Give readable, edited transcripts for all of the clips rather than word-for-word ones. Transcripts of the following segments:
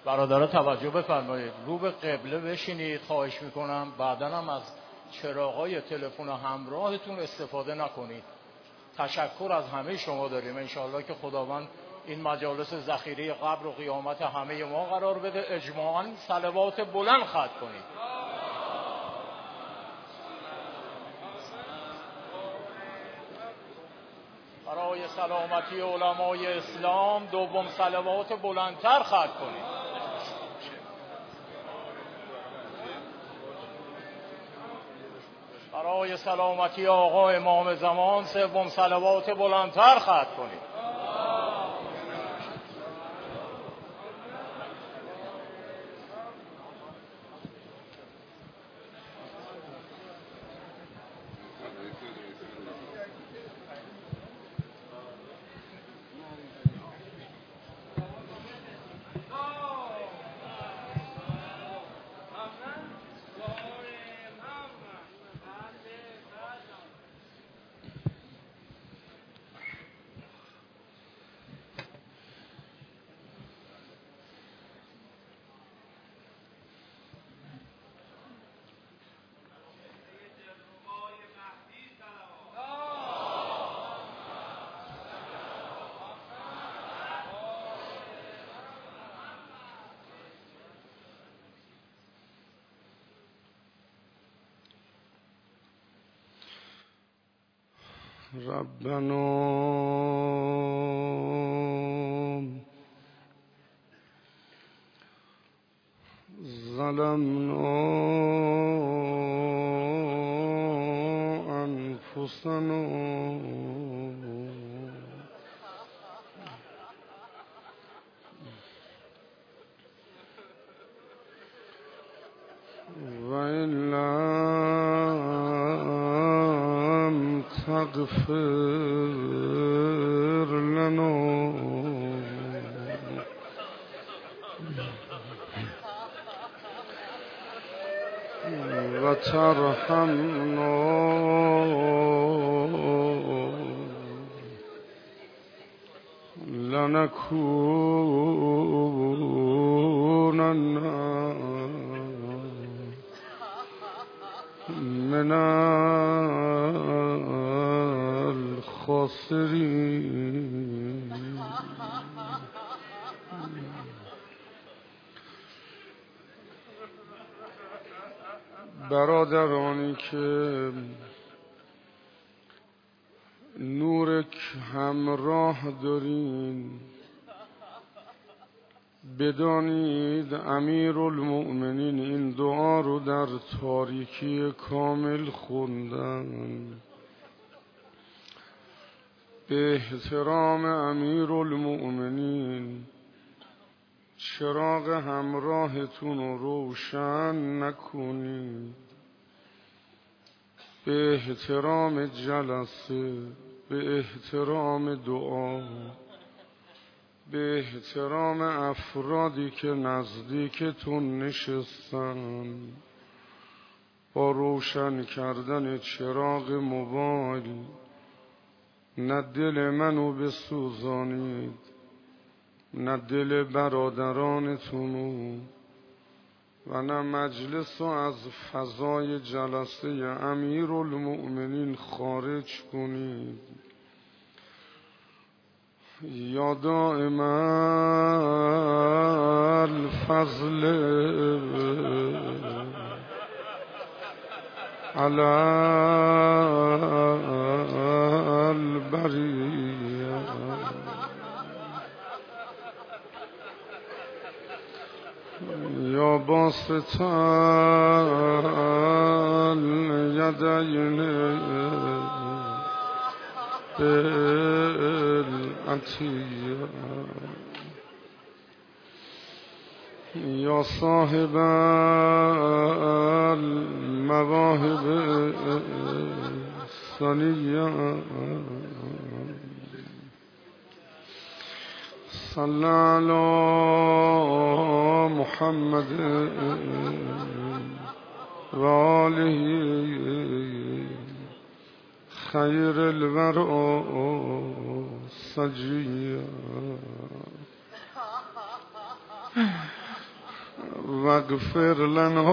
برادرها توجه بفرمایید، رو به قبله بشینید خواهش میکنم. بعداً هم از چراغای تلفن همراهتون استفاده نکنید. تشکر از همه شما داریم. انشاءالله که خداوند این مجالس ذخیره قبر و قیامت همه ما قرار بده. اجماعاً صلوات بلند ختم کنید. برای سلامتی علمای اسلام دوم صلوات بلندتر ختم کنید. برای سلامتی آقا امام زمان سوم صلوات بلندتر ختم کنید. ربنا ظلمنا أنفسنا وإن لم تغفر لنا وترحمنا لنكونن من الخاسرين. برادرانی که نورک همراه دارین، بدانید امیرالمؤمنین این دعا رو در تاریکی کامل خوندن. به احترام امیرالمؤمنین چراغ همراهتون رو روشن نکنید. به احترام جلسه، به احترام دعا، به احترام افرادی که نزدیکتون نشستن، با روشن کردن چراغ موبایل نه دل منو بسوزانید نه دل برادرانتونو و نه مجلس رو از فضای جلسه امیرالمؤمنین خارج کنید. یا دائم الفضل علی البریه یا باسط الیدین بالعطیه یا صاحب المواهب الثنیه صلی علی محمد و آله خیر الورى سجیه. واغفر لنا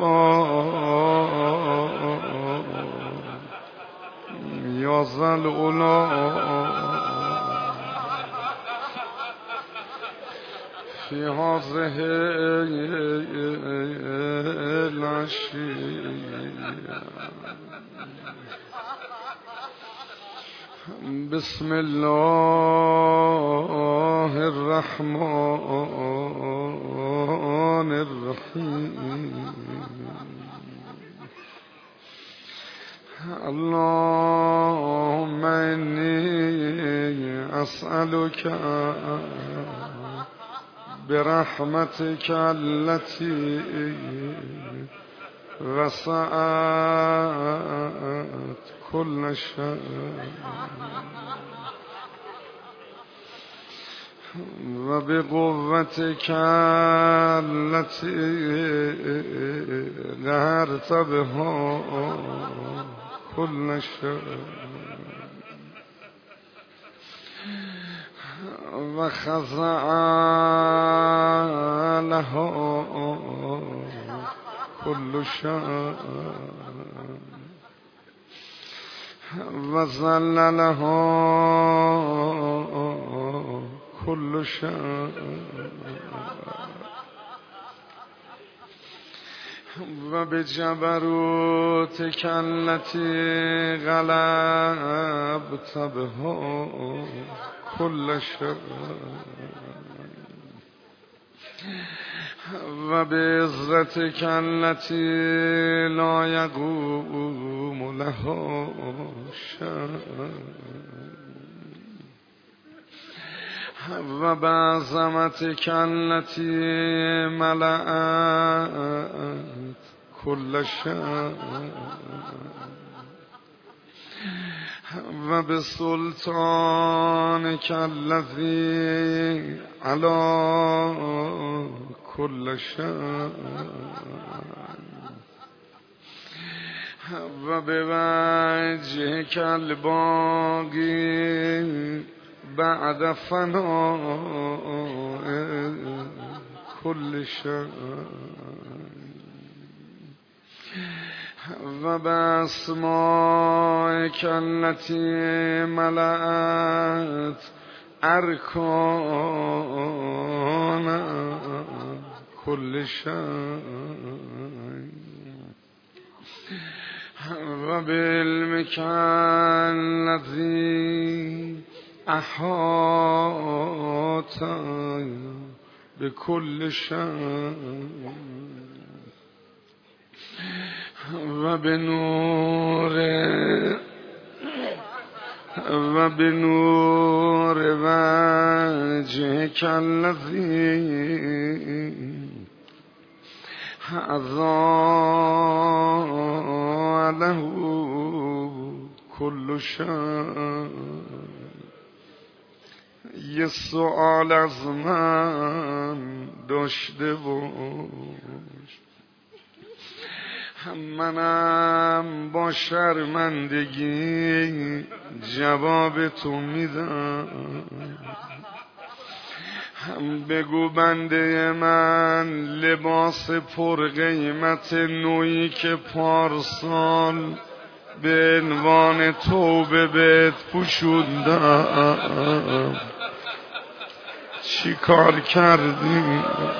یا ذا العلا فی هذه العشیة. بسم الله الرحمن الرحیم. اللهم انی اسألك برحمتك التي وسعت كل شيء وبقوتك التي قهرت بها كل شيء وخضع لها كل شيء وذل لها كل شيء وبجبروتك التي غلبت بها كل شيء وبعزتك التي لا يقوم لها شيء وبعظمتك التي ملأت كل شيء وبسلطانك الذي على كل شيء وبوجهك الباقي بعد فناء كل شيء وبأسمائك التي ملأت أركان كل شيء وبعلمك الذي أحاط بكل شيء وبنور وجهك الذي أضاء له كل شيء. یه سؤال از من داشته باش، منم با شرمندگی جواب تو میدم. بگو بنده من لباس پر قیمت نوعی که پارسال به عنوان توبه بهت پوشوندم چی کار کردی؟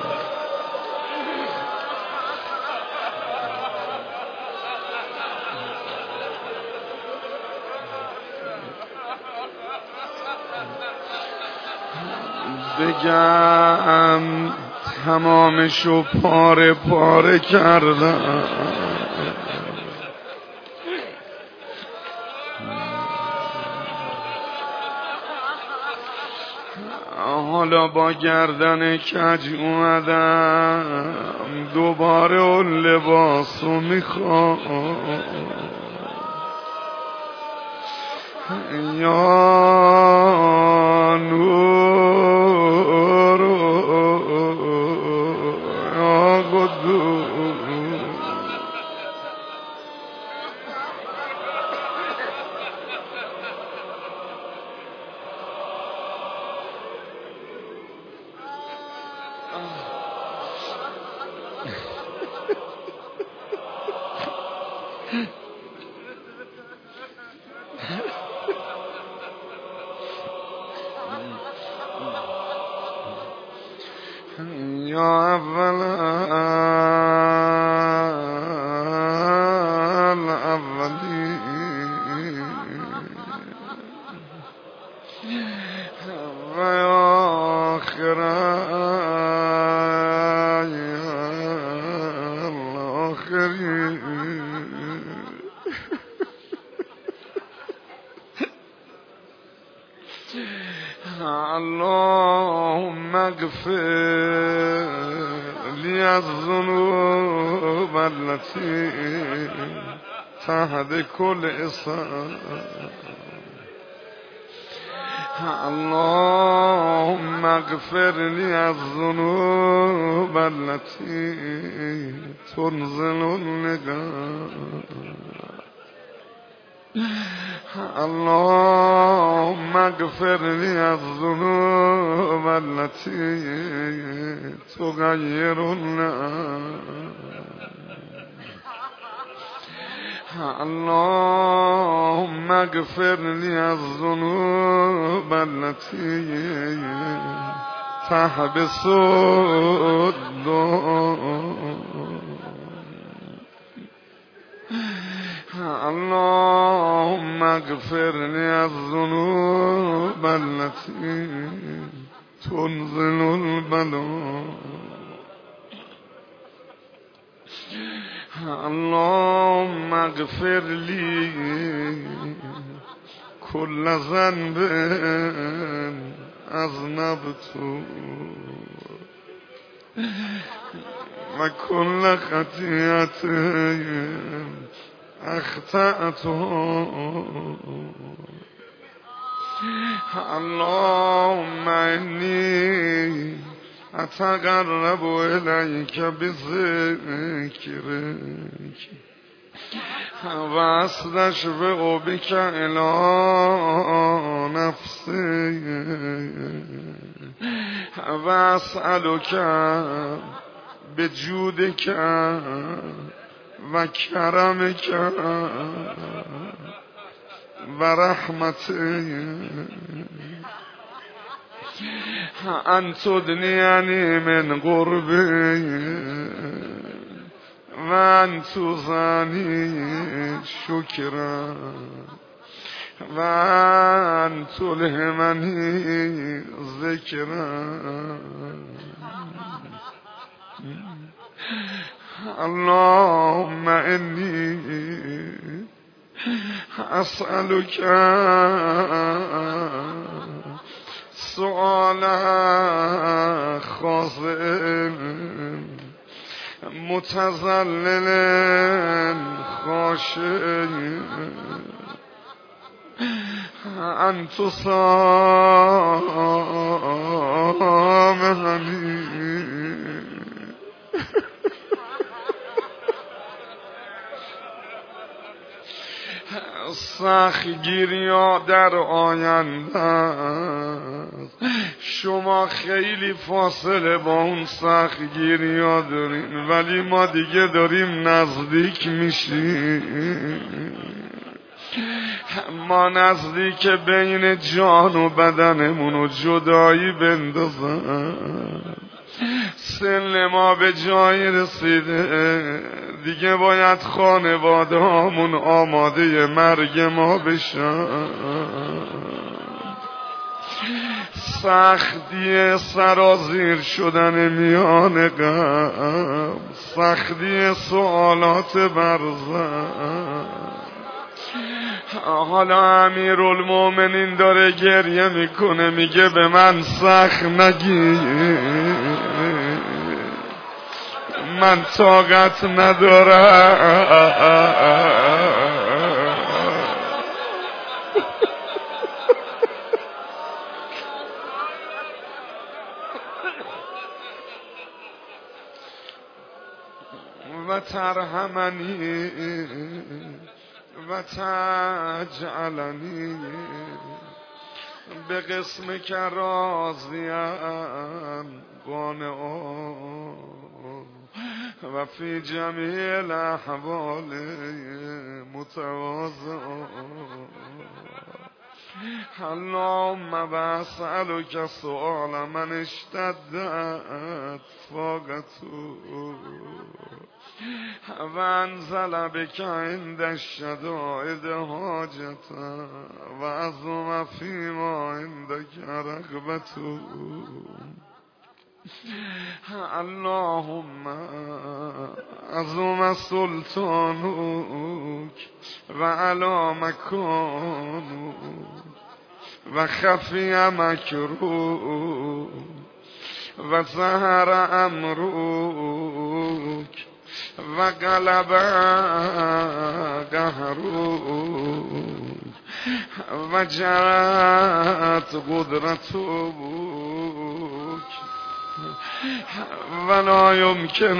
بگم تمامشو پاره پاره کردم. حالا با گردن کج اومدم دوباره اون لباسو میخوام. یا نور یا قدوس أول الأولين وآخر الآخرين اللهم اغفر لي الذنوب التي تحت كل إصابة اللهم اغفر لي الذنوب التي تنزل النقام اللهم اغفر لي الذنوب التي تغير الناس اللهم اغفر لي الذنوب التي تحبس الدور اللهم اغفر لي الذنوب التي تنزل البلاء اللهم اغفر لي كل ذنب أذنبته وكل خطيئة أخطأته اللهم إني أتقرب إليك بذكرك وأستشفع بك إلى نفسي وأسألك بجودك وكرمك ورحمتك أن تدنيني من قربي وأن تزاني شكرا وأن تلهمني ذكرا اللهم إني أسألك سؤالا خاضع متذلل خاشع أن تسامحني سختگیری ها در آینده است. شما خیلی فاصله با اون سختگیری ها دارین ولی ما دیگه داریم نزدیک میشیم. ما نزدیک بین جان و بدنمون و جدایی بندازن. سن ما به جای رسیده دیگه باید خانواده هامون آماده مرگ ما بشن. سختی سرازیر شدن میان غم، سختی سوالات برزن. حالا امیرالمومنین داره گریه میکنه میگه به من سخت نگی، من طاقت ندارم. و ترحمنی و تجعلنی به قسم که راضیم قانعا و فی جمیع الاحوال متواضعا. اللهم واسألك سؤال من اشتدت فاقته وانزل بك عند الشدائد حاجته وعظم فيما عندك رغبته. اللهم عظم سلطانك وعلى مكانك وخفي مكروك وظهر أمرك وغلب قهرك وجرت قدرتك ولا يمكن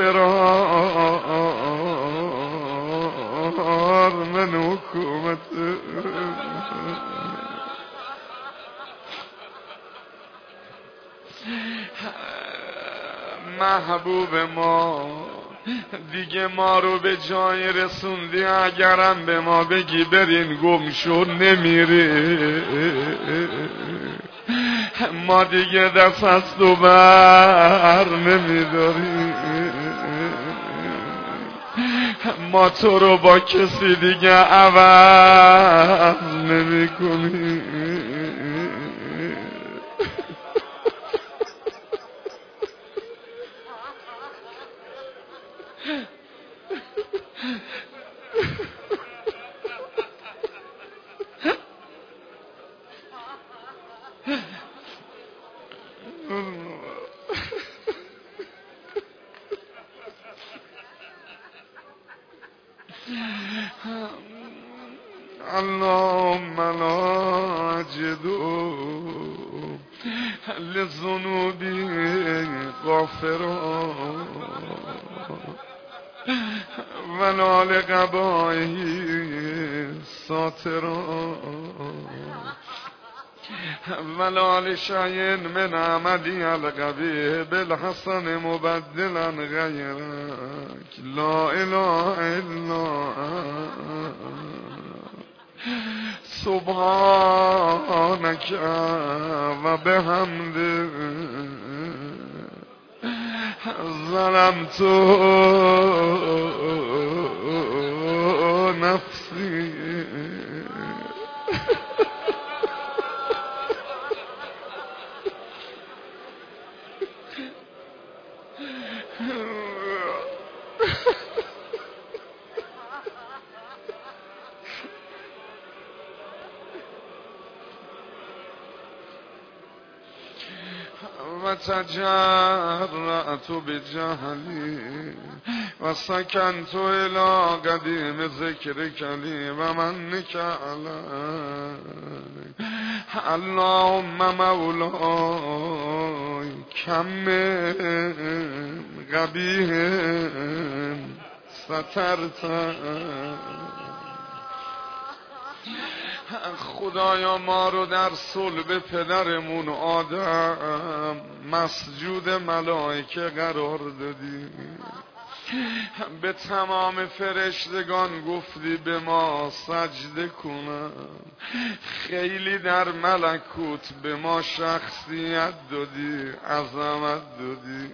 الفرار من حكومتك. محبوب ما دیگه ما رو به جای رسوندی، اگرم به ما بگی برین گم شو نمیری. ما دیگه دست از تو بر نمیداریم، ما تو رو با کسی دیگه عوض نمی کنیم. اللهم لا أجد لذنوبي غافرا ولا لقبائه ساترا ولا لشيء من عملي القبيح بالحسن مبدلا غيرك. لا إله إلا سبحانك وبحمدك ظلمت نفسي. وتجرأت بجهلي وسكنت إلى قديم ذكرك لي ومنك علي. اللهم مولاي كم من قبيح سترت. خدایا ما رو در صلب پدرمون آدم مسجود ملائکه قرار دادی، به تمام فرشتگان گفتی به ما سجده کنن، خیلی در ملکوت به ما شخصیت دادی، عظمت دادی،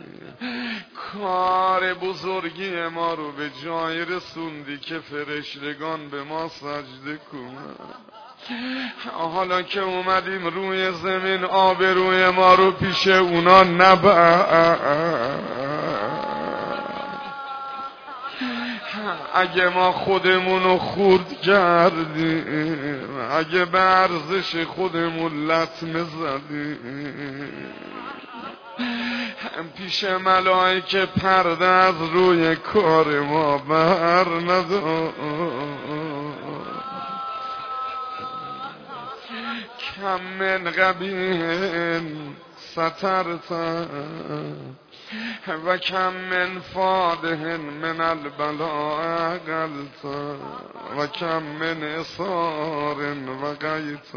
کار بزرگی ما رو به جای رسوندی که فرشتگان به ما سجده کنن. حالا که اومدیم روی زمین آبروی ما رو پیش اونا نبر. اگه ما خودمونو خورد کردیم، اگه به ارزش خودمون لطمه زدیم، پیش ملائکه پرده از روی کار ما بر ندار. کم من قبیح سترت و کم من فاده من البلاء قلت و کم من اصار و قیت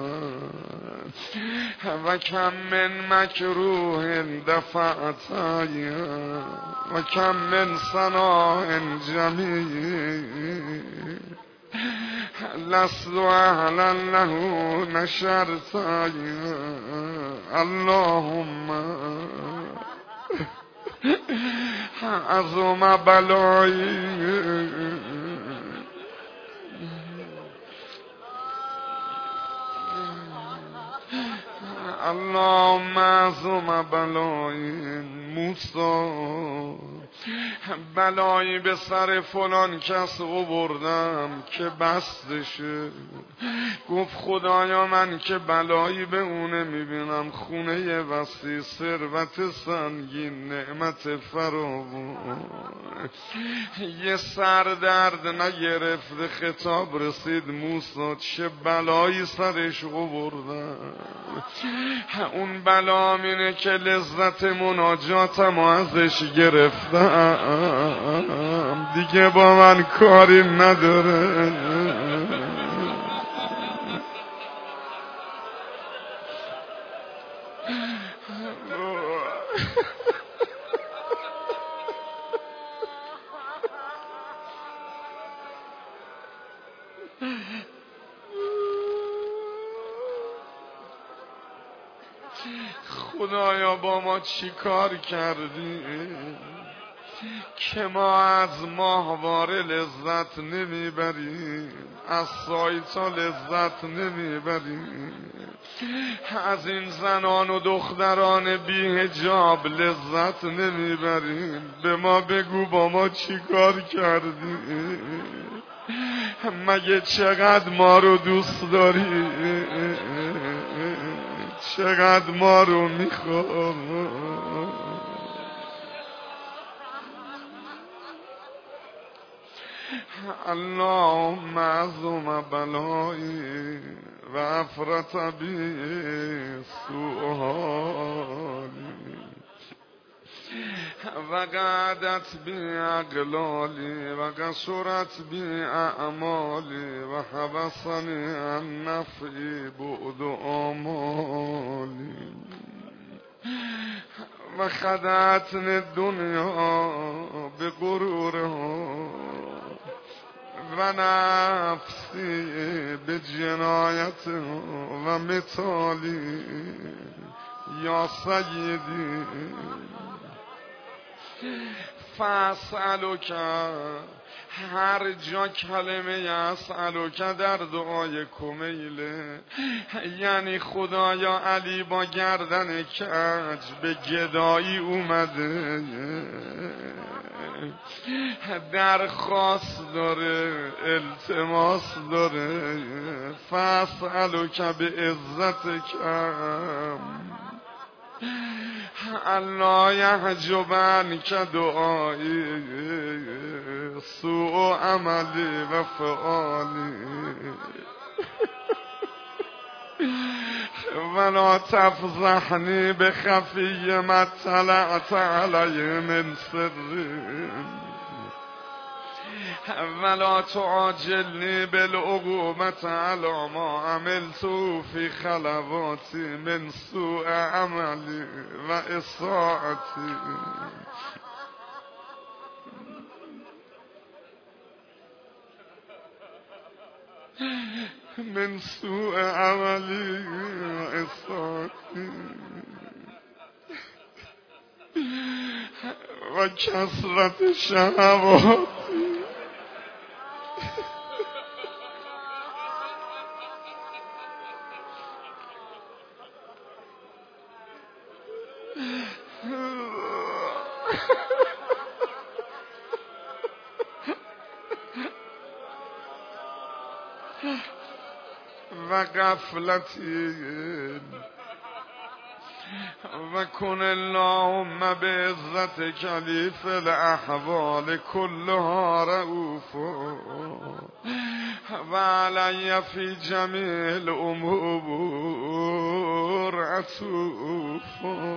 و کم من مکروه دفعت و کم من ثناء جمیل لست اهلا له نشرت اللهم عظم بلایی اللهم عظم بلایی موسی بلایی به سر فلان کس آوردم که بستشه. گفت خدایا من که بلایی به اونه میبینم، خونه وسیع، ثروت سنگین، نعمت فراوان، یه سر درد نگرفته. خطاب رسید موسی چه بلایی سرش آوردم. اون بلا اینه که لذت مناجاتم ازش گرفتم، دیگه با من کاری نداره. خدایا با ما چی کار کردی که ما از ماهواره لذت نمیبریم، از سایتا لذت نمیبریم، از این زنان و دختران بی حجاب لذت نمیبریم. به ما بگو با ما چی کار کردی؟ مگه چقدر ما رو دوست داری؟ چقدر ما رو میخوای؟ اللهم عظم بلایی و افرط بی سؤالی و قعدت بی اقلالی و قصرت بی اعمالی و حبسنی عن نفعی بعد آمالی و خدعتنی الدنیا به غرورها و نفسی به جنایت و مثالی. یا سیدی فاسألک، هر جا کلمه اسألک در دعای کمیله یعنی خدایا علی با گردن کج به گدایی اومده، درخواست داره، التماس داره. فاسألک به عزت کم الله یحجب عنک دعایی سوء عملی و فعالی ولا تفضحنی بخفی ما اطلعت علی من سر ولا تعاجلنی بالعقوبة على ما عملت في خلواتي من سوء عملي و اساءتي. من سوء عملي و اساءتي و کثرت شهواتی و غفلتی و کن اللهم به عزت کلیف الاحوال کلها رؤوفا و علی فی جمیع الامور عطوفا.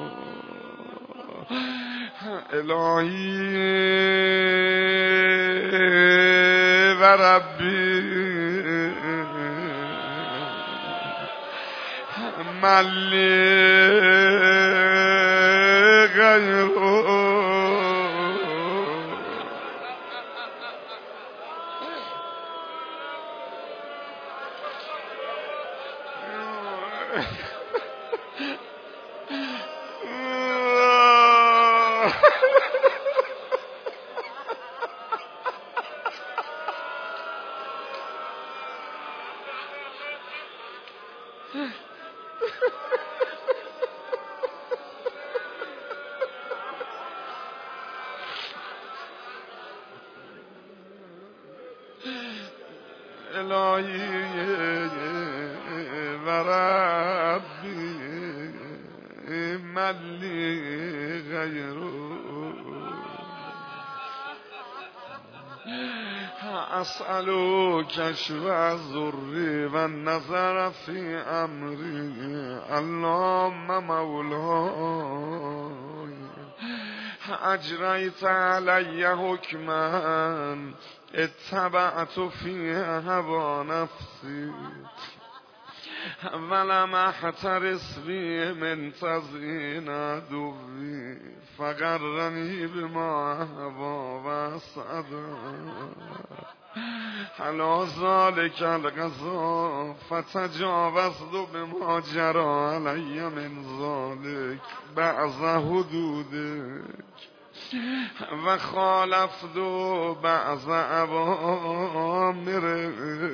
الهی و ربی ملی غیره الهی و ربی ملی غیرو اسألو کشف الضر و النظر فی امری اللهم مولاي اجریت علی حکما اتبعت فی هوا نفسی ولم احترس بی من تزیین عدوی فغرنی بما هوا و اسعدا علی ذلک القضا فتجاوزت بما جرى علی من ذلک بعض حدودک و خالفت بعض اوامرک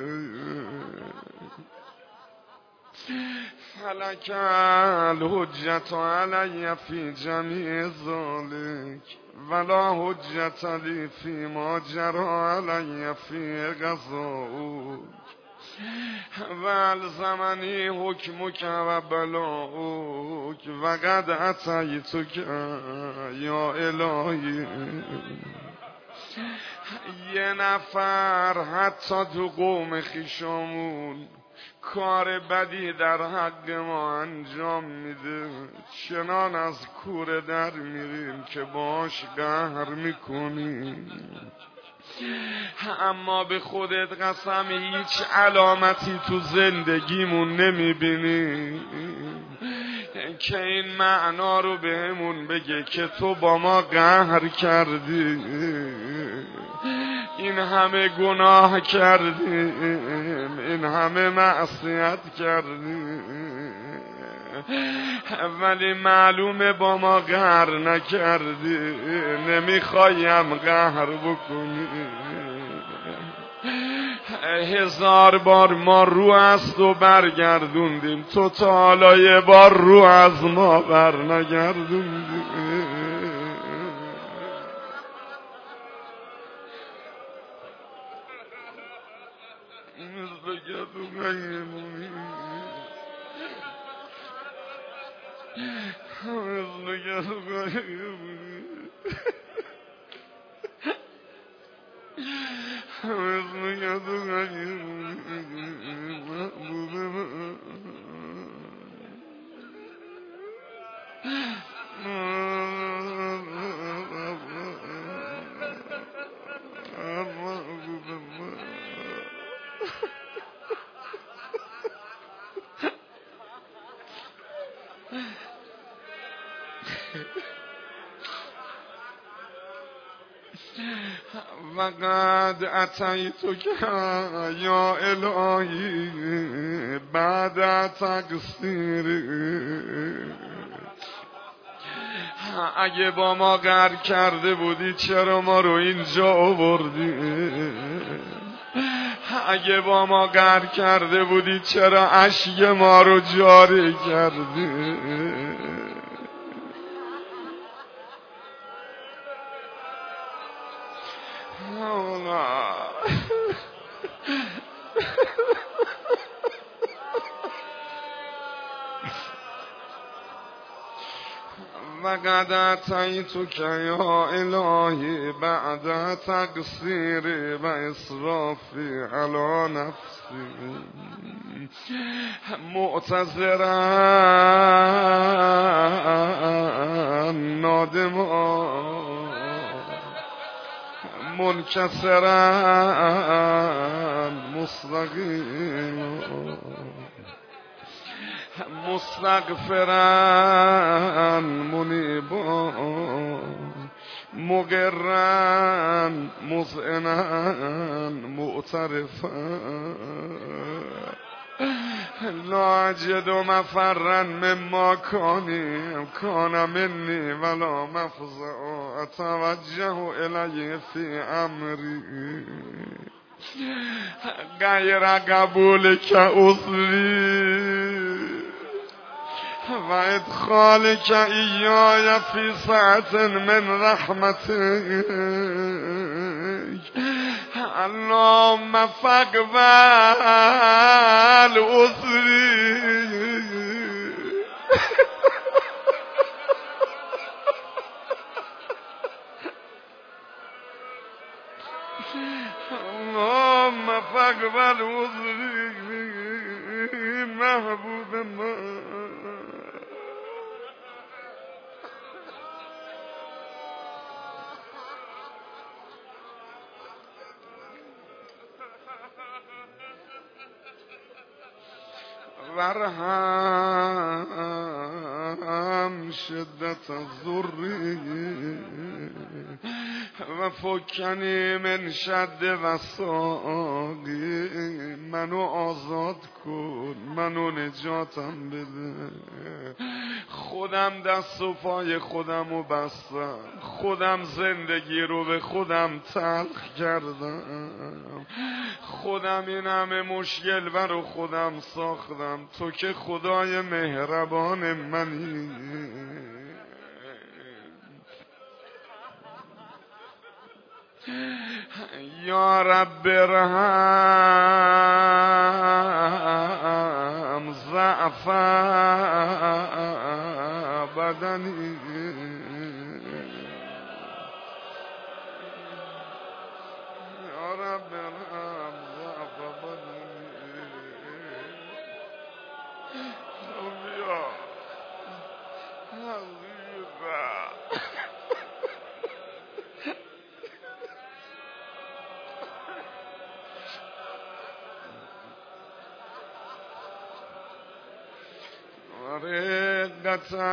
فلک الحجة علی فی جمیع ذلک ولا حجة لی فی ما جرى علی فی قضاؤک و الزمنی حکمک و بلاؤک و قد اتیتک یا الهی. یه نفر حتی تو قوم خویشامون کار بدی در حق ما انجام میده، چنان از کوره در میریم که باش قهر میکنیم، اما به خودت قسم هیچ علامتی تو زندگیمون نمیبینی که این معنا رو بهمون بگه که تو با ما قهر کردی، این همه گناه کردیم، این همه معصیت کردیم، ولی معلومه با ما قهر نکردی، نمیخوایم قهر بکنی. 1000 بار ما رو از تو برگردوندیم، تو تا حالا یه بار رو از ما بر نگردوندی. وقد اتیتک یا الهی بعد تقصیر، اگه با ما قهر کرده بودی چرا ما رو اینجا آوردی؟ اگه با ما قهر کرده بودی چرا اشک ما رو جاری کردی؟ وقد اتیتک یا الهی بعد تقصیری و اسرافی علی نفسی معتذرا نادما منکسرا مستقیما مستغفرا منیبا مقرا مذعنا معترفا لا اجد مفرا مما کان منی ولا مفزع اتوجه الی فی امری غیر قبول که عذری و ادخال که ایای فی ساعت من رحمتک اللهم فاقبل عذری اللهم فاقبل عذری محبوب من ورحم شدت الضر و فکنی من شد وساقی منو آزاد کن منو نجاتم بده خودم دست و پای خودمو بستم خودم زندگی رو به خودم تلخ کردم خودم این همه مشکل برو خودم ساختم تو که خدای مهربان منی یا رب ارحم ضعف بدنی یا رب ارحم ضعف بدنی رقت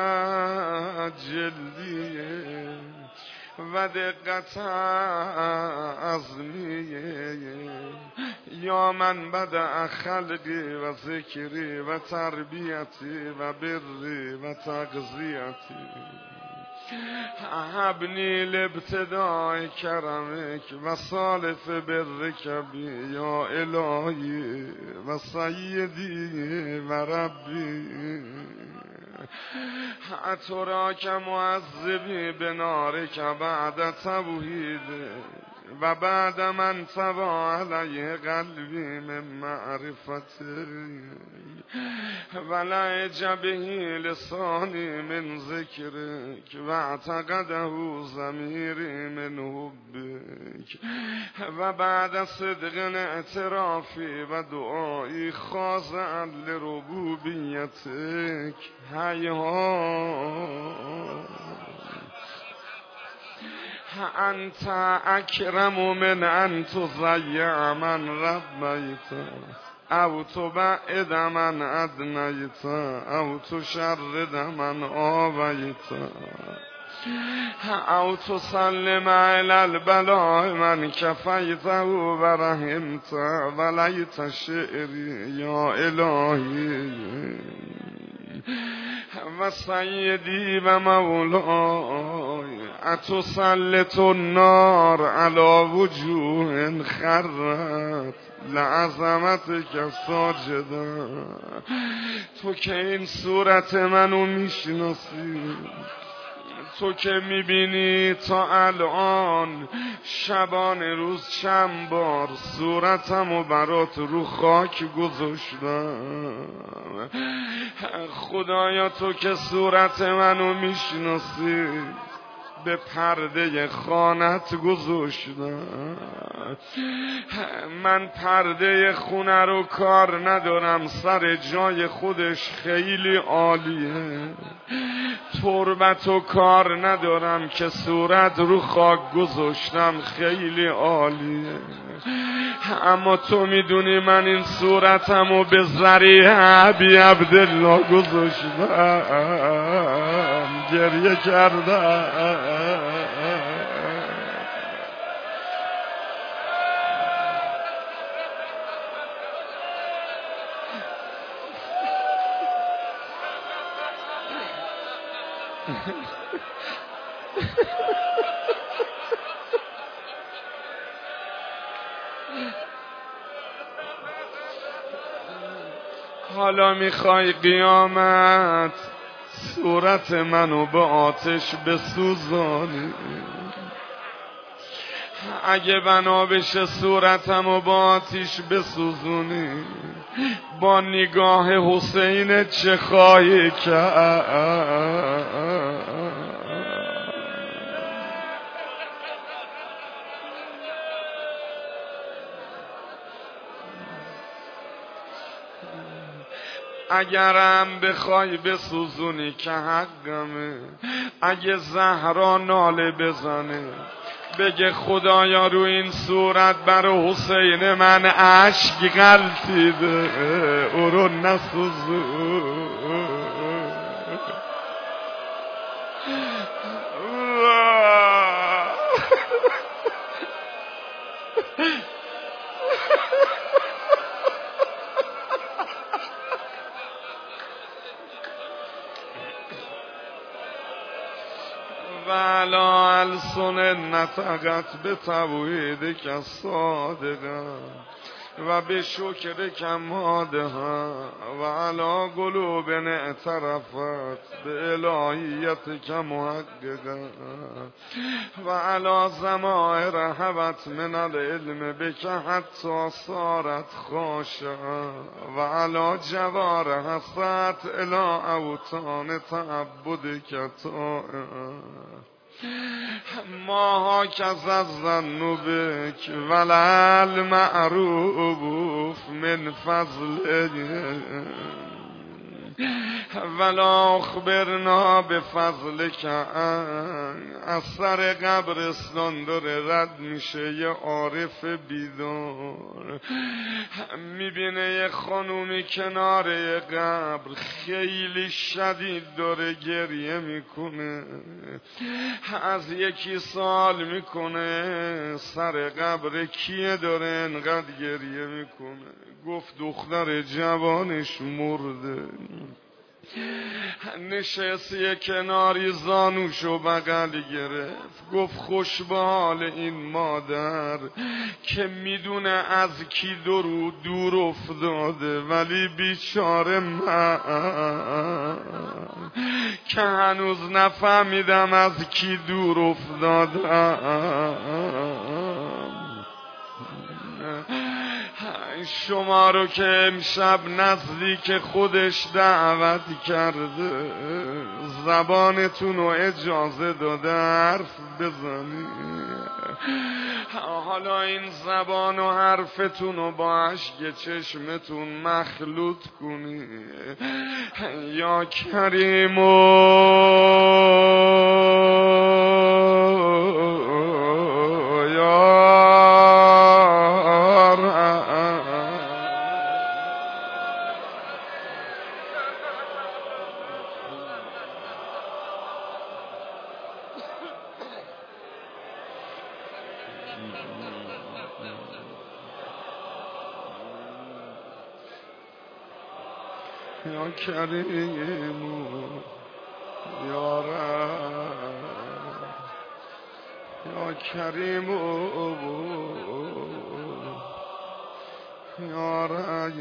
جلدیه و دقت عظمیه یا من بدأ خلقی و ذکری و تربیتی و بری و تغذیتی حبنی لابتداء کرمک و سالف برک بی یا الهی و سیدی و ربی اتراک معذبی بنارک بعد توحید و بعد من طبع علیه قلبی من معرفتی و لعجبه لسانی من ذکرک و اعتقده ضمیری من حبک و بعد صدق اعترافی و دعایی خاضعا لربوبیتک انت اکرم من ان تضیع من ربیت او تبعد من ادنیت او تشرد من آویت او تسلم علی البلاء من کفیته و رحمت ولیت شعری یا الهی و سیدی و مولای اتسلط النار علی وجوه خرت لعظمتک ساجدا تو که این صورت منو میشناسی تو که میبینی تا الان شبان روز چند بار صورتمو برات رو خاک گذاشتم خدایا تو که صورت منو میشناسی به پرده خانت گذاشتم من پرده خونه رو کار ندارم سر جای خودش خیلی عالیه تربت و کار ندارم که صورت رو خاک گذاشتم خیلی عالیه اما تو میدونی من این صورتمو به ذریعه ابی عبدالله گذاشتم گریه کردم حالا میخوای قیامت صورت منو به آتش بسوزانی، اگه بنا بشه صورتمو با آتش بسوزونی، با نگاه حسین چه خواهی کرد؟ اگرم بخوای بسوزونی که حقمه، اگه زهرا ناله بزنه بگه خدایا رو این صورت برای حسین من اشک غلطیده، او رو نسوزون. ولا السن نطقت به توحید که صادقه و به شکر کماده و علا قلوب اعترفت به الهیت که محققه و علا زمائر هبت من العلم بکه حتی صارت خاشعه و علا جوار حسد الى اوتان تعبد که طائعه ماها کز از ذنوبک ولل معروف من فضل ولا اخبرنا به فضل که از سر قبرستان داره رد میشه یه عارف بیدار، میبینه یه خانومی کنار یه قبر خیلی شدید داره گریه میکنه، از یکی سوال میکنه سر قبر کیه داره انقدر گریه میکنه؟ گفت دختر جوانش مرده. نشست یه کناری زانوشو بغل گرفت، گفت خوش به حال این مادر که میدونه از کی دور افتاده، ولی بیچاره من که هنوز نفهمیدم از کی دور افتادم. شما رو که امشب نزدیک خودش دعوت کرده، زبانتون رو اجازه داده حرف بزنی، حالا این زبان و حرفتون رو با اشک چشمتون مخلوط کنی. یا کریم یا کریم یا رب یا کریم یا رب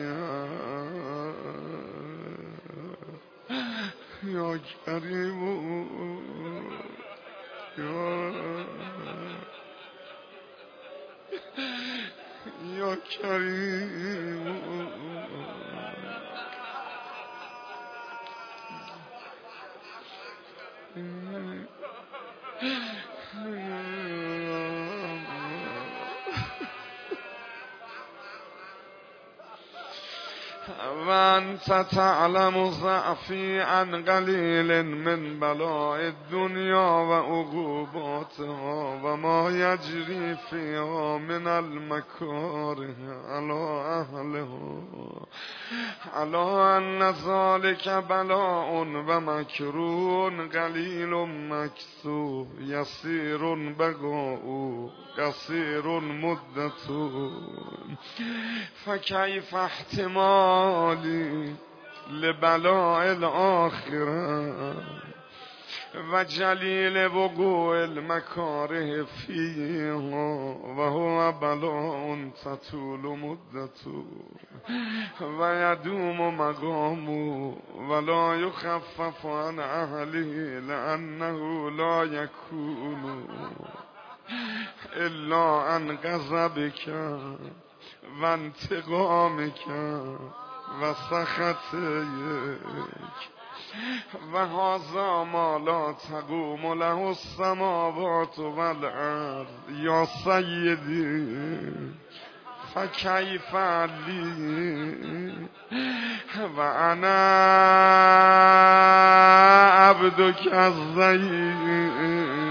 یا کریم یا کریم و انت تعلم ضعفی عن قلیل من بلاء الدنیا و عقوباتها و ما یجری فیها من المکاره علی اهلها علی ان ذلک بلاء و مکروه قلیل مکسو یسیر بقاء قصیر مدت فکیف احتمالی لبلاء الاخره و جلیل وقوع المکاره فیها و هو بلاء تطول مدته و یدوم مقامه ولا یخفف عن اهله لانه لا یکون الا عن غضبک و انتقامک و سخطک و هذا ما لا تقوم له السماوات والارض یا سیدی فکیف لی و انا عبدک الضعیف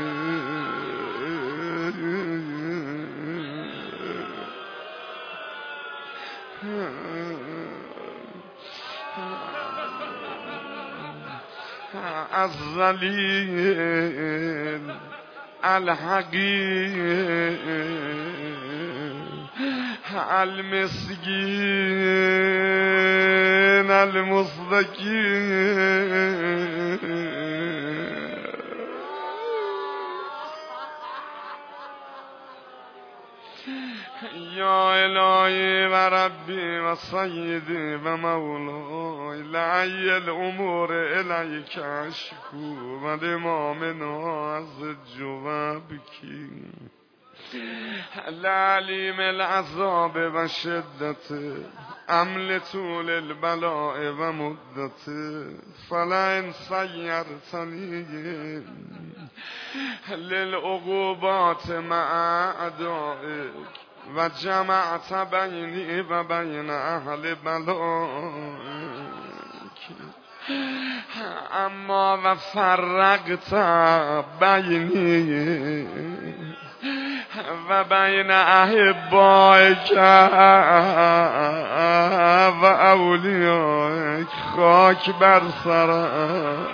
الذلیل الحقیر المسکین المستکین یا الهی و ربی و سیدی و مولای لعی الامور الیک اشکو و لمامنا از جوابکی لعلیم العذاب و شدت عمل طول البلاء و مدت فلئن سیرتنی للعقوبات مع اعدائک و جمعت بینی و بین اهل بلائک اما و فرقت بینی و بین احبائک و اولیائک خاک بر سرم.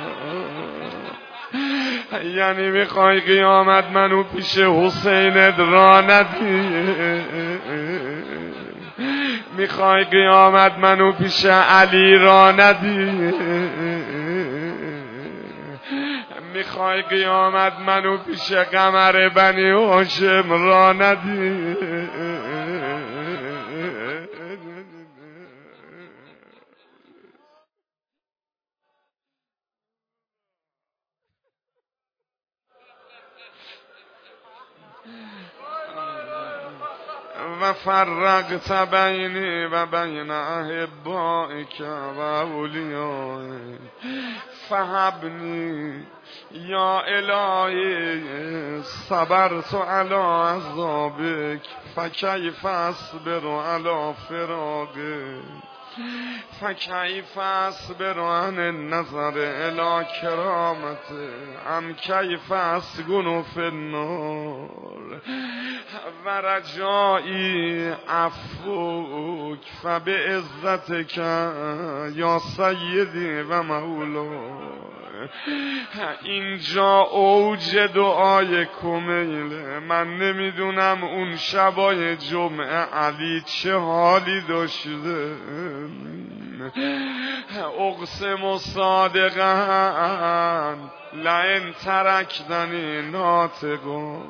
یعنی میخوای قیامت منو پیش حسینت را ندی، میخوای قیامت منو پیش علی را ندی، میخوای قیامت منو پیش قمر بنی هاشم را ندی. و فرقت بینی و بین احبائک و اولیائک فهبنی یا الهی صبرت علی عذابک فکیف اصبر علی فراقک فکیف اصبر عن النظر الی کرامته ام کیف اسکن فی النار و رجائی عفوک فبعزتک یا سیدی و مولای. اینجا اوج دعای کمیله. من نمیدونم اون شبای جمعه علی چه حالی داشته. اقسم صادقا لئن ترکتنی ناطقا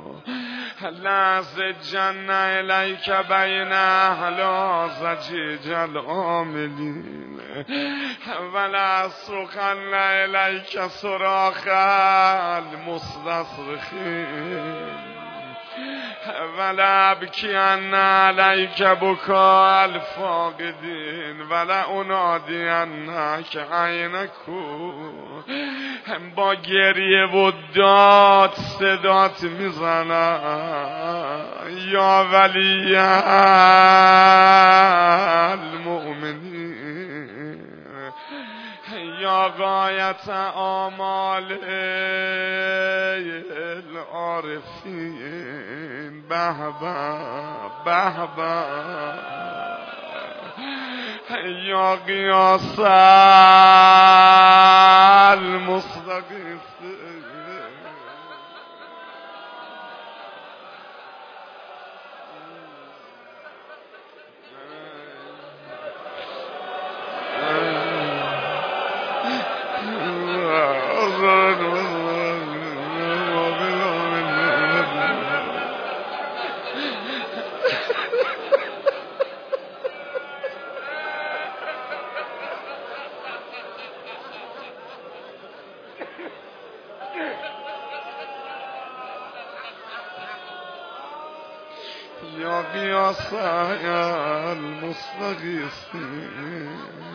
لأزجن الیک بین اهل زجیج العاملین ولأصرخن الیک صراخ المستصرخین ولأبکین علیک بکاء الفاقدین ولأنادینک اینکو. با گریه و داد صدات میزنم یا ولی المؤمنین یا غایت آمال العارفین به به به یا قیاس المستقیم. قیاس المستغیثین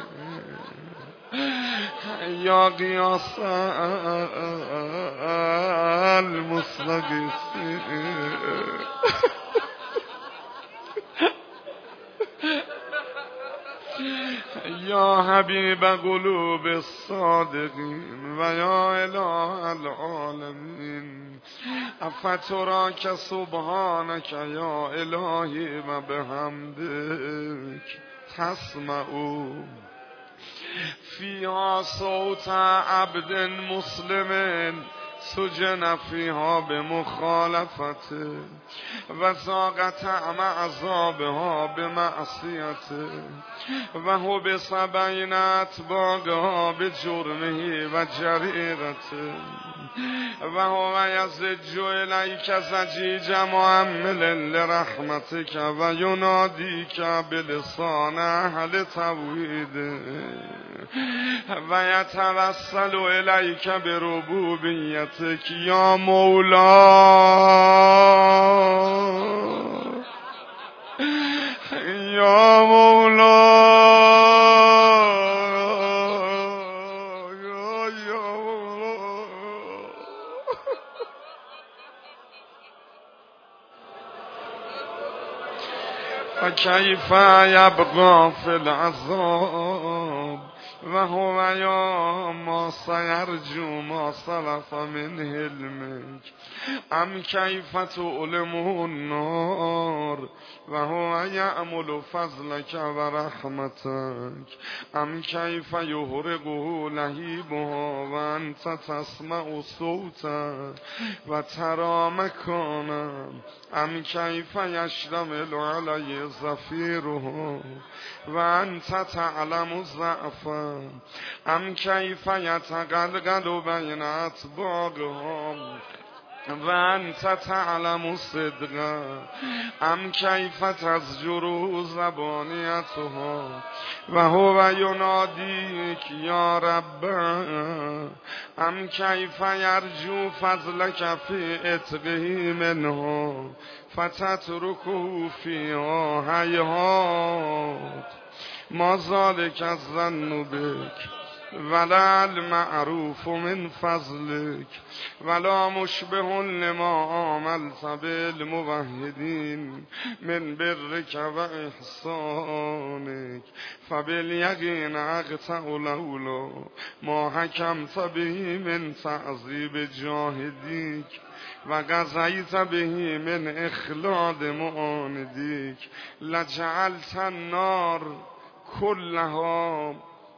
یا قیاس المستغیثین یا حبیب قلوب الصادقین و یا اله العالمین افتراک سبحانک یا الهی و بحمدک تسمعو فیها صوت عبد مسلم سجن فیها بمخالفته و ذاق طعم عذابها بمعصیته و حبس بین اتباعها بجرمه و جریرته و هو یزج الیک زجیج معمل لرحمتک و ینادیک بلسان اهل توحید و یتوسل الیک بربوبیتک یا مولا یا مولا فکیف یبقى فی العذاب و هو یا ما سیرجو ما سلف من حلمک ام کیف تعلم النار و هو یعمل فضلک و رحمتک ام کیف یحرقه لهیبها و انت تسمع صوتا و ترى مکانا ام کیف یشتمل علی زفیرها و انت تعلم ضعفا ام کیف یتقلقل بین اطباقها و انت تعلم صدقا ام کیف تزجر زبانیتها و هو ینادیک یا رب ام کیف یرجو فضلک فی عتقه منها فتترکه فیها هیهات ما ذلک الظن بک ولا المعروف من فضلك ولا مشبه لما عملت بالموحدين من برك وإحسانك فباليقين أقطع لولا ما حكمت به من تعذيب جاهديك وقضيت به من إخلاد معانديك لجعلت النار كلها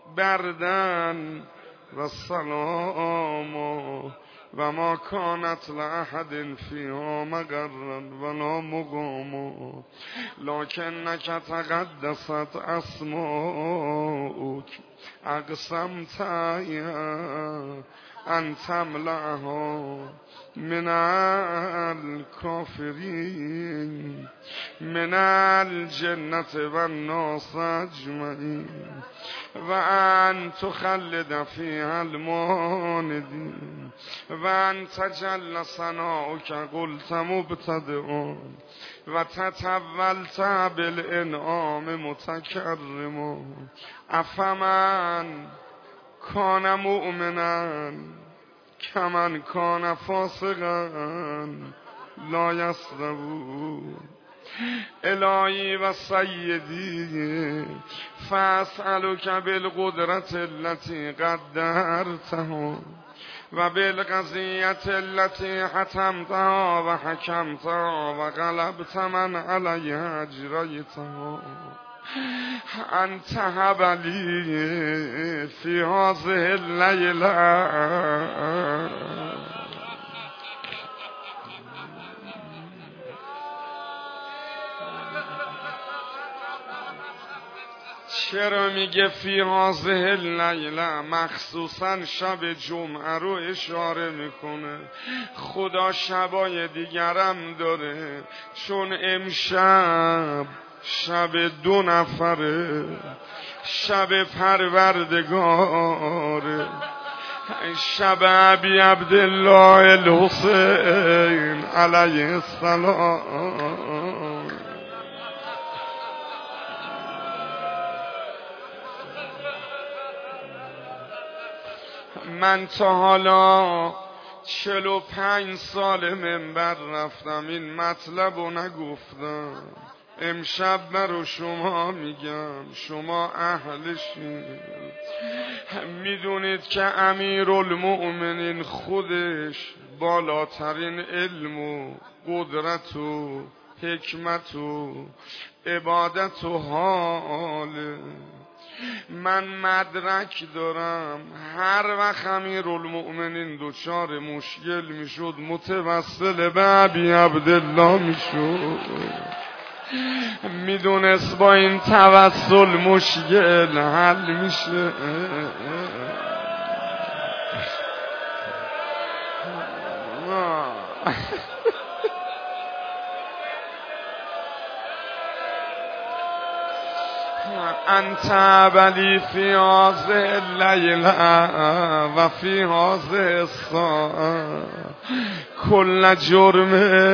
بردن و سلام و ما کانت لأحد فیها مقرا ولا مقاما لکنک تقدست اسماؤک اقسمت ان تملأها من الكافرين من الجنة والناس أجمعين وأن تخلد فيها المعاندين وأن تجل ثناؤك قلت مبتدئا وتتولت بالإنعام متكرما أفمن كان مؤمنا کمن کان فاسقا لا یستوون الهی و سیدی فاسألک بالقدرت التي قدرتها و بالقضیت التي حتمتها و حکمتها و غلبت من علیها اجریتها انت حبلی فی هذه اللیله چرا میگه فی هذه اللیله؟ مخصوصا شب جمعه رو اشاره میکنه. خدا شبای دیگرم داره، چون امشب شب 2 نفره، شب پروردگاره، شب ابی عبدالله الحسین علیه السلام. من تا حالا 45 سال منبر رفتم این مطلب رو نگفتم. امشب برو شما میگم، شما اهلشین. میدونید که امیرالمؤمنین خودش بالاترین علم و قدرت و حکمت و عبادت و حاله. من مدرک دارم هر وقت امیرالمؤمنین دوچار مشکل میشد متوسل به ابی عبدالله میشد. میدونست با این توسل مشکل حل میشه. انت ولی فی هذه اللیله و فی هذه الساعه کل جرم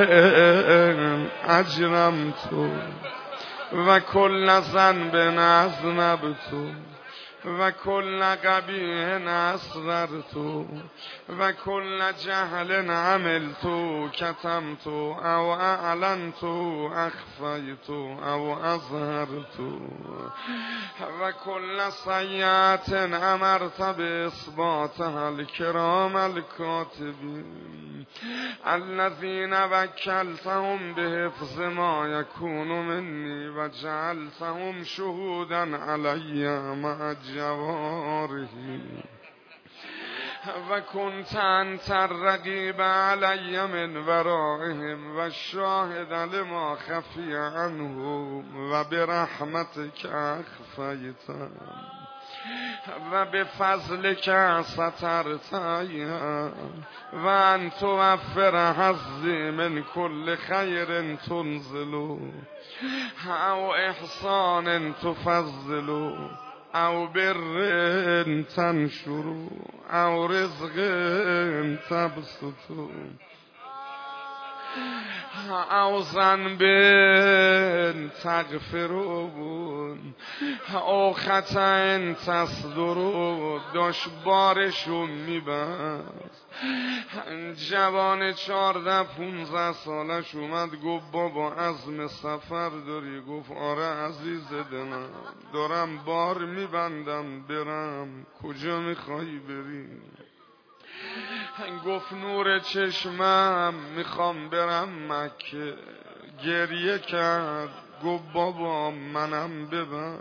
اجرمت و کل ذنب اذنبت و کل قبیح اسررت و کل جهل عملت کتمت او اعلنت اخفیت او اظهرت و کل سیئات امرت باثباتها الکرام الکاتبین الذین وکلتهم بحفظ ما یکون منی و جعلتهم شهودا علی مع جوارحی و کنت انت الرقیب علی من ورائهم و شاهد لما خفی عنهم و برحمتک اخفیتم و بفضلک سترتهم و ان توفر حظی من کل خیر تنزل او احسان تفضل او بر تنشر او رزق تبسط او ذنب تغفرون او خطا تصدرون. داشت بارشون میبست. جوان 14-15 سالش اومد گفت بابا عزم سفر داری؟ گفت آره عزیز دلم، دارم بار میبندم برم. کجا میخوایی بری؟ گفت نور چشمم میخوام برم مکه. گریه کرد گفت بابا منم ببر.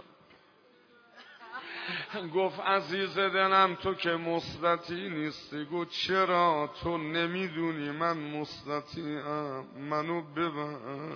گفت عزیز دلم تو که مستطیع نیستی. گفت چرا؟ تو نمیدونی من مستطیعم، منو ببر.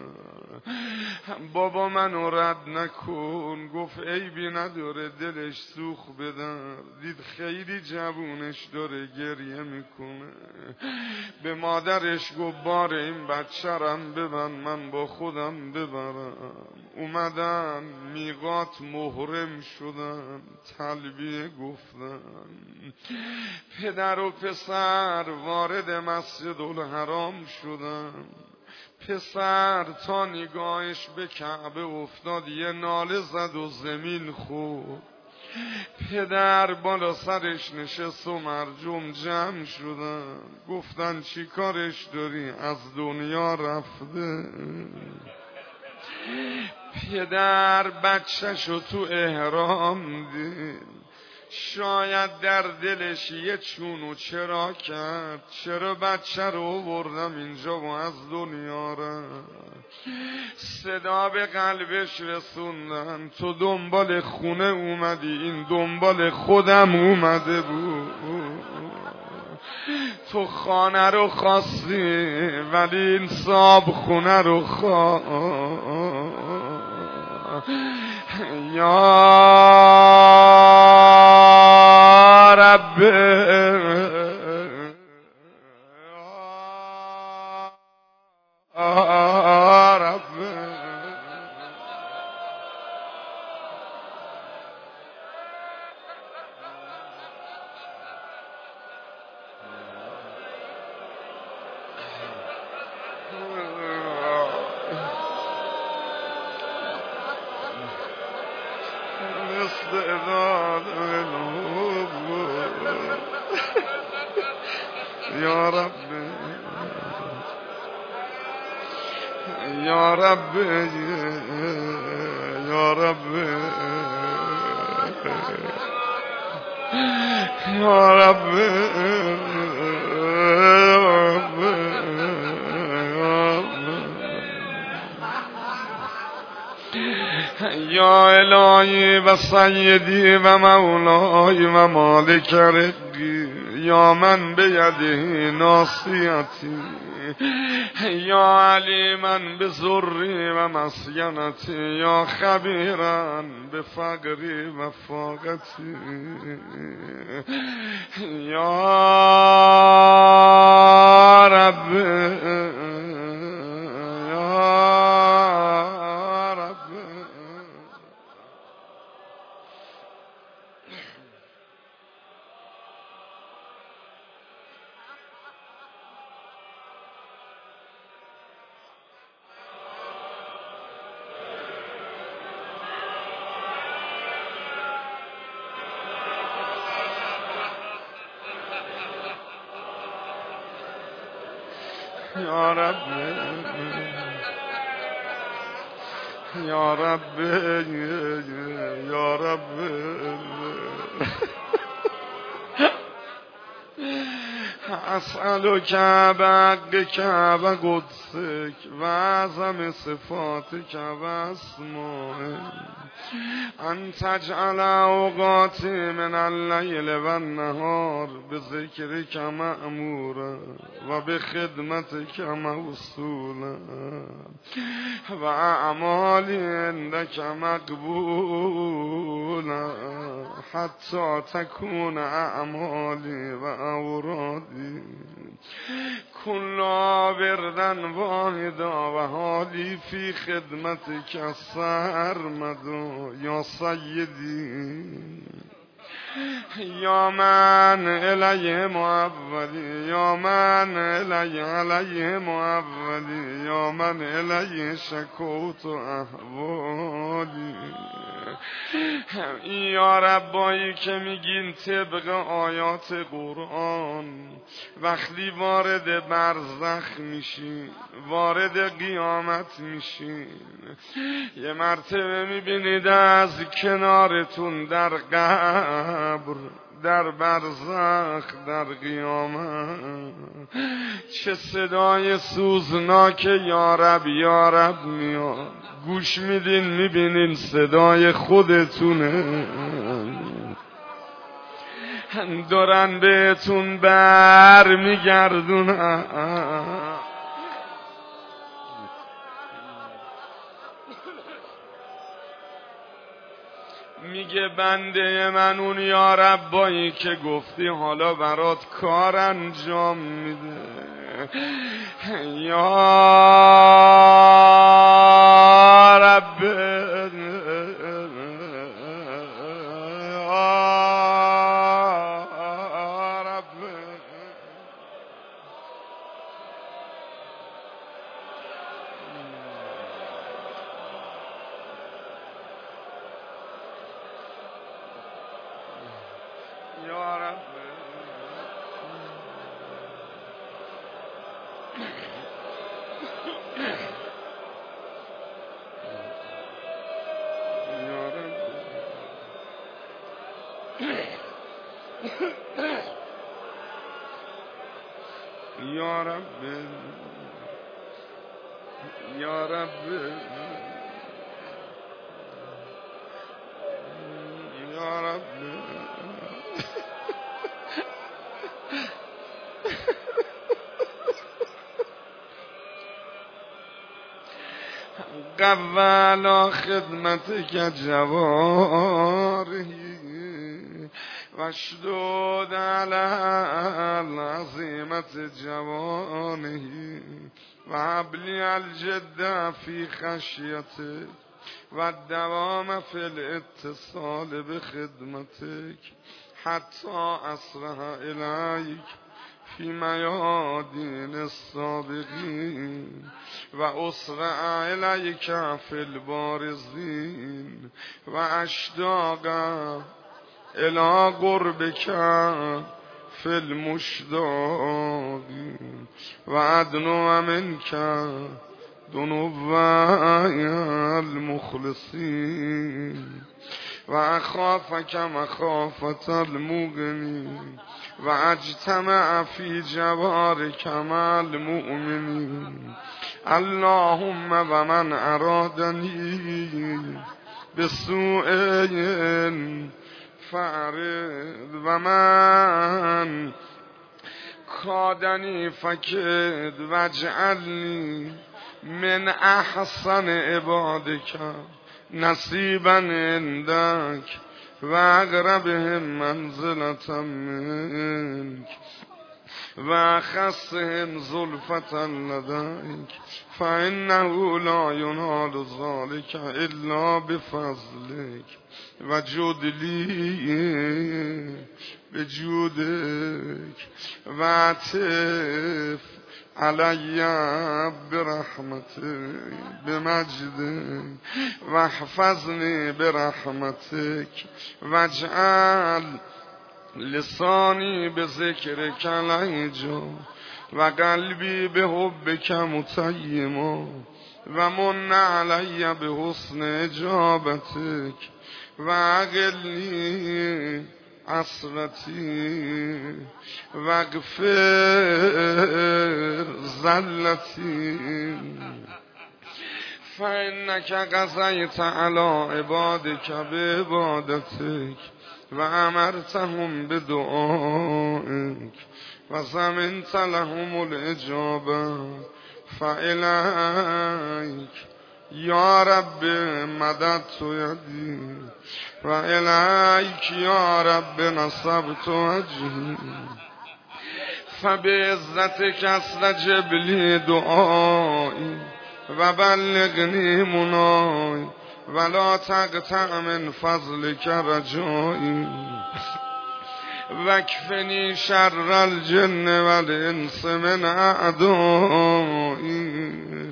بابا منو رد نکن. گفت عیبی نداره، دلش سوخ بدن. دید خیلی جوونش داره گریه میکنه. به مادرش گفت بار این بچه‌رم ببن من با خودم ببرم. اومدن میقات محرم شدن، تلبیه گفتن. پدر و پسر وارد مسجد الحرام شدن. پسر تا نگاهش به کعبه افتاد یه ناله زد و زمین خورد. پدر بالا سرش نشست و مردم جمع شدن. گفتن چی کارش داری؟ از دنیا رفته. پدر بچه‌شو تو احرام دید. شاید در دلش یه چون و چرا کرد، چرا بچه رو آوردم اینجا و از دنیا رفت. صدا به قلبش رسوندن تو دنبال خونه اومدی، این دنبال خودم اومده بود. تو خانه رو خواستی ولی این صاحب خونه رو یا رب استعداد یا رب یا رب یا رب یا رب یا الهی و سیدی و مولای و مالک رقی یا من بیده ناصیتی یا علیما بضری و مسکنتی یا خبیرا بفقری و فاقتی یا رب یا رب یا رب یا رب اسألک بحقک و قدسک و اعظم صفاتک و اسمائک ان تجعل اوقاتی من اللیل و النهار بذکرک مأمورا و بخدمتک موصولا و اعمالی عندک مقبولا حتی تکون اعمالی و اورادی کلا وردا واحدا و حالی فی خدمتک سرمدا یا سیدی یا من الیه معولی یا من الیه علیه معولی یا من الیه شکوت احوالی یا ربایی که میگین طبق آیات قرآن وقتی وارد برزخ میشین وارد قیامت میشین یه مرتبه میبینید از کنارتون در قبر در برزخ در قیامت چه صدای سوزناک یا رب میاد گوش میدین میبینین صدای خودتونه دارن بهتون بر میگردونن میگه بنده من اون یا ربایی که گفتی حالا برات کار انجام میده یا رب یا رب یا رب یا رب قوالا خدمتک جوارحی واشدود علی العظیمت جوانحی و حبلی الجد فی خشیتک و الدوام فی الاتصال بخدمتک حتی اسرح الیک فی میادین السابقین و اسرع الیک فی البارزین و اشتاق الی قربک فی المشتاق و ادنو منک دنوی المخلصین و اخافک مخافة المغنی و اجتمع فی جوارک مع المؤمنین اللهم و من ارادنی بسوء فارد و من کادنی فکد واجعلنی من احسن عبادک نصیبا عندک و اقربهم منزلة منک و اخصهم زلفة لدیک فانه لا ینال ذلک الا بفضلک و جدلی بجودک و عطف علی برحمتک بمجدک و احفظنی برحمتک واجعل لسانی بذکرک لهجا و قلبی بحبک متیما و من علی بحسن اجابتک و اقلی عصرتی و اغفر زلتی فانک قضیت علی عبادک بعبادتک و امرتهم بدعائک و ضمنت لهم الاجابه فالیک یا رب مددت یدی و الیک یا رب نصبت وجهی فبعزتک استجب لی دعایی و بلغنی منایی ولا تقطع من فضلک رجایی وکفنی شر الجن والانس من اعدایی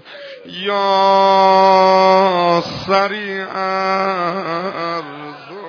یا سریع الرزق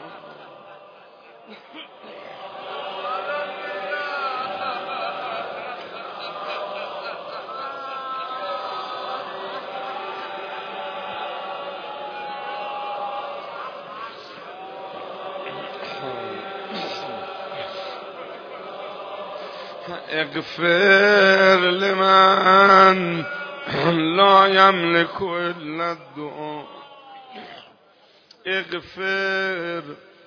اغفر لمن لا یملک الا الدعاء اغفر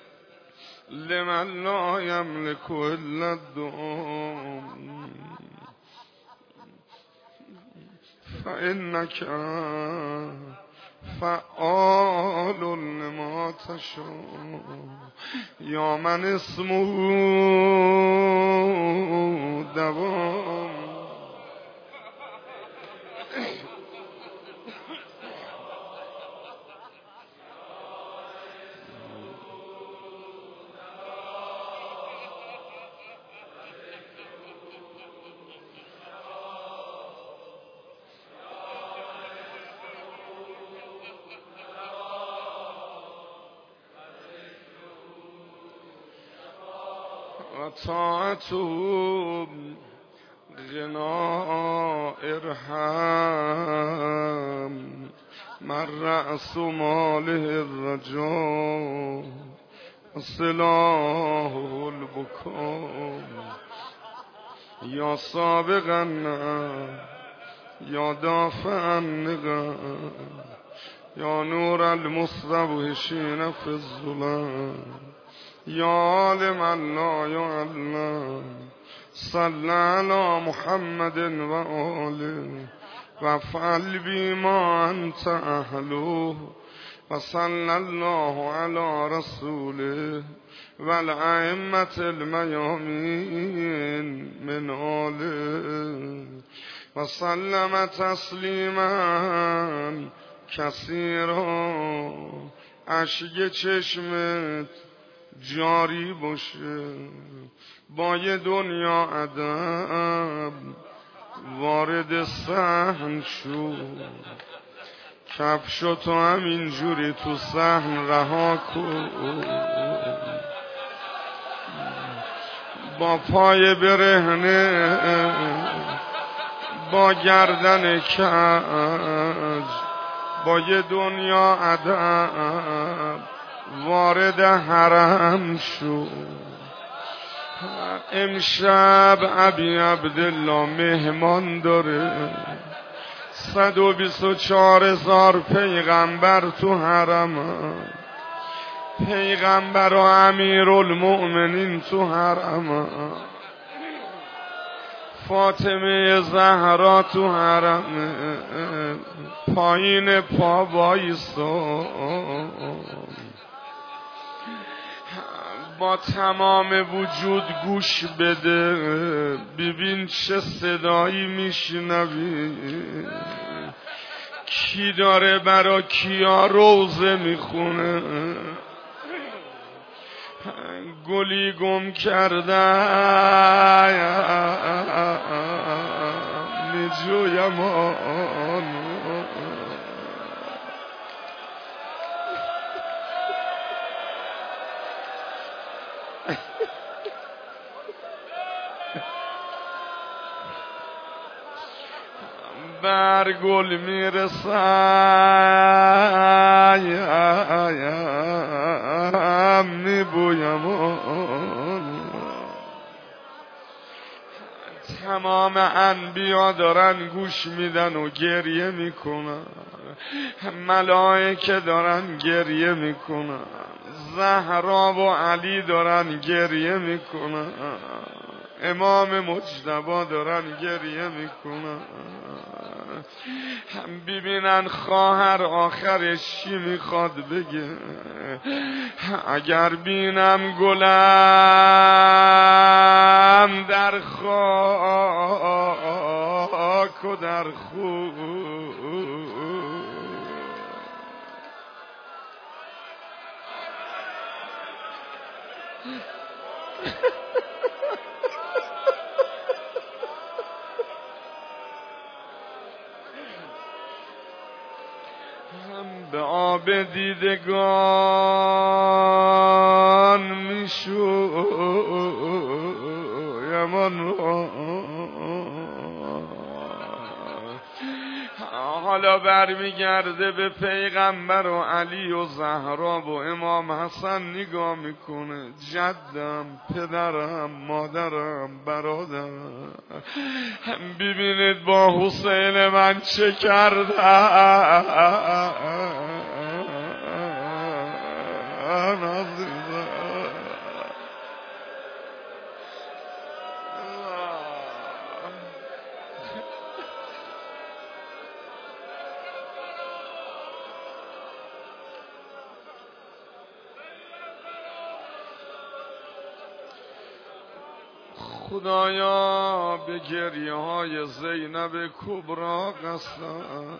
لمن لا یملک الا الدعاء فانک فعال لما تشاء یا من اسمه دوام و طاعته غنا ارحم من رأس ماله الرجاء سلاحه البكاء یا سابقا یا دافعا نقم یا نور المستوحشین فی الظلام یا عالما لا یعلم صلی علی محمد و آله و فعل بی ما انت اهله و صلی الله علی رسوله و الائمة المیامین من آله و سلم تسلیما کثیرا. اشک چشمت جاری باشه با یه دنیا ادب وارد صحن شو، کفشتو همینجوری تو صحن رها کن، با پای برهنه با گردن کج با یه دنیا ادب وارد حرم شد. امشب ابی عبدالله مهمان داره، 124,000 پیغمبر تو حرم، پیغمبر و امیرالمؤمنین تو حرم، فاطمه زهرا تو حرم پایین پا وایسا با تمام وجود گوش بده، ببین چه صدایی میشنوی، کی داره برا کیا روزه میخونه، گلی گم کرده میجویم آن بر گل میرسم میبویم تمام انبیا دارن گوش میدن و گریه میکنن، ملائکه دارن گریه میکنن، زهرا و علی دارن گریه میکنن، امام مجتبی دارن گریه میکنن، ببینن خواهر آخرش چی میخواد بگه. اگر بینم گلم در خاک و در خون به آب دیدگان میشویم آن حالا برمیگرده به پیغمبر و علی و زهرا و امام حسن نگاه میکنه، جدم، پدرم، مادرم، برادرم، ببینید با حسین من چه کردم. خدایا به گریه های زینب کبرا قسم،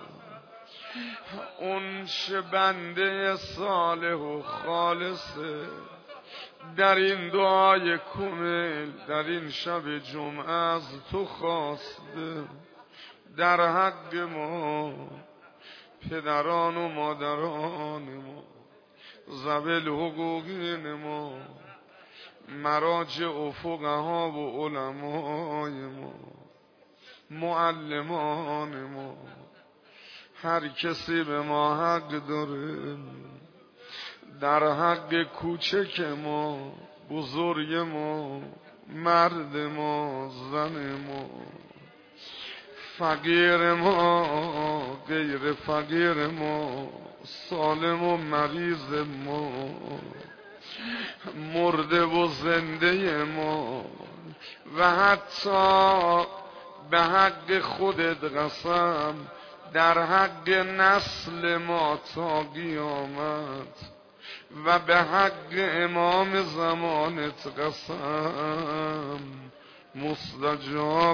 اون چه بنده صالح و خالصه در این دعای کامل در این شب جمعه از تو خواسته، در حق ما پدران و مادران ما، ذوی الحقوقین ما، مراجع و فقها و علمای ما، معلمان ما، هر کسی به ما حق داره، در حق کوچک ما، بزرگ ما، مرد ما، زن ما، فقیر ما، غیر فقیر ما، سالم و مریض ما، مرده و زنده ما، و حتی به حق خودت قسم در حق نسل ما تا قیامت و به حق امام زمانت قسم مستجاب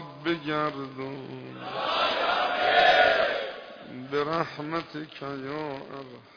بگردون برحمتک یا ارحم.